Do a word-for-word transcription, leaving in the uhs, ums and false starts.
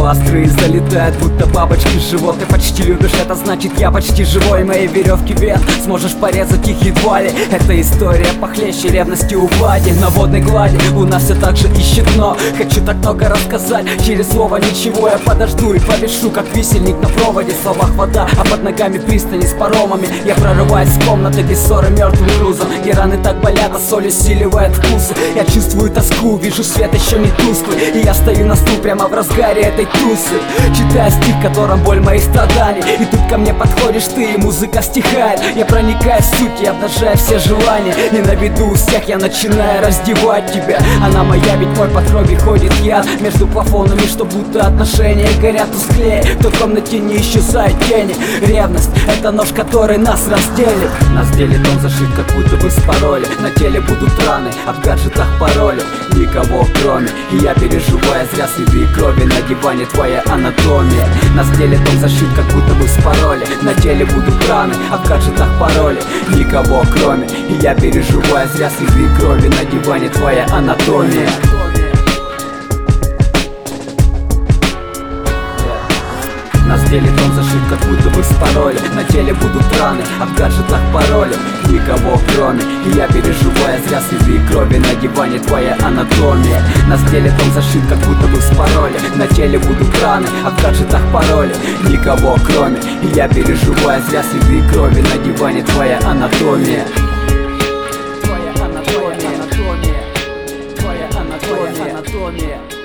острые залетают, будто бабочки в живот. Ты почти любишь, это значит я почти живой. Мои веревки вен сможешь порезать их едва ли. Эта история похлеще ревности у Влади. На водной глади у нас все так же ищет дно. Хочу так много рассказать, через слово ничего. Я подожду и повешу, как висельник на проводе. В словах вода, а под ногами пристани с паромами. Я прорываюсь в комнаты без ссоры мертвым грузом. И раны так болят, а соль усиливает вкусы. Я чувствую тоску, вижу свет еще не тусклый. И я стою на стул прямо в разгаре этой тусы, читая стих, в котором боль моих страданий. И тут ко мне подходишь ты, и музыка стихает. Я проникаю в суть и обнажаю все желания. И на виду у всех я начинаю раздевать тебя. Она моя, ведь мой по крови ходит яд. Между плафонами, что будто отношения горят тусклее. В той комнате не исчезают тени. Ревность — это нож, который нас разделит. Нас делит он зашит, как будто бы с пароля. На теле будут раны, а в гаджетах пароли. Никого кроме, и я переживаю зря следы крови. На диване твоя анатомия. Нас делит он зашит, как будто бы с пароля. На теле будут раны, а в гаджетах пароли. Никого кроме, и я переживаю зря следы крови. На диване твоя анатомия. Нас делит он зашит, как будто бы с пароля. На теле будут раны, а в гаджетах пароли. Никого кроме, и я переживаю зря следы крови. На диване твоя анатомия. Нас делит он зашит, как будто бы с пароля. На теле будут раны, а в гаджетах пароли. Никого кроме, и я переживаю зря следы крови. На диване твоя анатомия. Твоя анатомия, анатомия. Твоя анатомия, анатомия.